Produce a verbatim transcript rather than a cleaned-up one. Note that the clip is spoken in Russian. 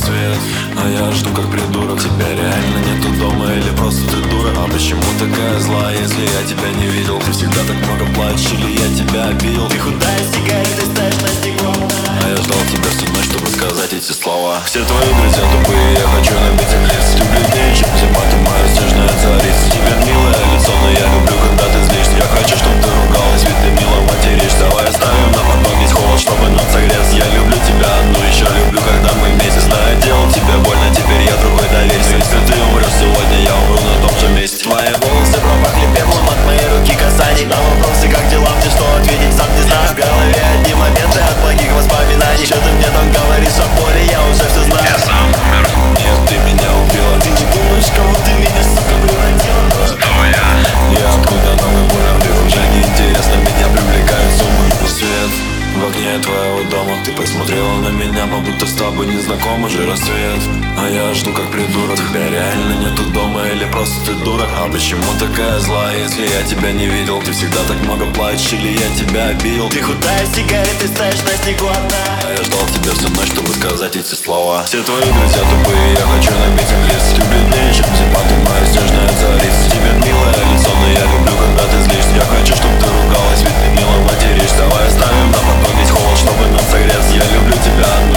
рассвет, а я жду как придурок. Тебя реально нету дома или просто ты дура? А почему такая злая, если я тебя не видел? Ты всегда так много плачешь или я тебя обидел? Ты худая сигаретой стоишь на снегу, а я ждал тебя всю ночь, чтобы сказать эти слова. Все твои друзья тупые, я хочу набить им лиц. Ты бледнее, чем зима, ты моя снежная царица. Тебе милое лицо, но я люблю, когда ты злишься. Я хочу, чтобы ты ругалась, ведь ты мило материшь. Давай оставим на потом весь холод, чтобы нам согреться. Я люблю тебя, но еще люблю, когда мы вместе. Знаю, делал тебе больно, теперь я другой доверься. Если ты умрешь сегодня, я умру на том же месте. Твои волосы пропахли пеплом от моей руки касаний. На вопросы, как дела, мне что ответить, сам не знаю. В голове одни моменты от благих воспоминаний. Что ты мне там говоришь о боли, я уже все знаю. Я сам умер. Нет, ты меня убила. Ты не думаешь, кого ты меня, сука, превратила? Кто я? Я откуда новый умер, ты уже неинтересно. Меня привлекает суммы. Свет в окне твоего дома. Ты посмотрела на меня, как будто с тобой не знаком. Уже рассвет, а я жду как придурок. Тебя реально нету дома или просто ты дура? А почему такая злая, если я тебя не видел? Ты всегда так много плачешь или я тебя обидел? Ты худая сигаретой стоишь на снегу одна, а я ждал тебя всю ночь, чтобы сказать эти слова. Все твои друзья тупые, я хочу набить им лиц. Ты бледнее, чем зима, ты моя снежная царица. Тебе милое лицо, но я люблю, когда ты злишься. Я хочу, чтобы ты ругалась, ведь ты мило материшь. Давай оставим на потом весь холод, чтобы нам согреться. Я люблю тебя,